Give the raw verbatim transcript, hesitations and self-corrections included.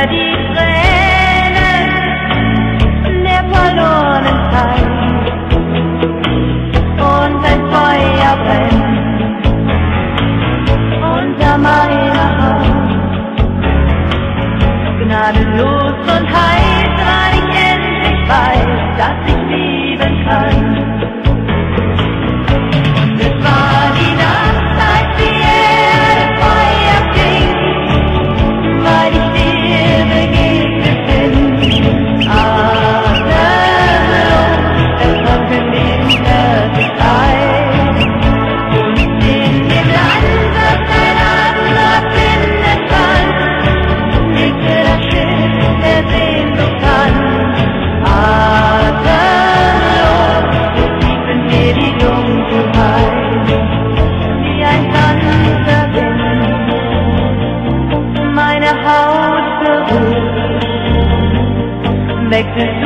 die Tränen der verlorenen Zeit und ein Feuer brennt unter meiner Haut. Gnadenlos und heiß, weil ich endlich weiß, dass ich lieben kann. Es war die Nacht, als die Erde Feuer fing, weil ich dir begegnet bin. Atemlos, ertrunken in der Zeit. Und in dem Land, das ein anderer finden kann, legte das Schiff der Sehnsucht an. Atemlos, tiefen wir die Dunkelheit, wie ein sanfter Wind meine Haut berührt, wechselst du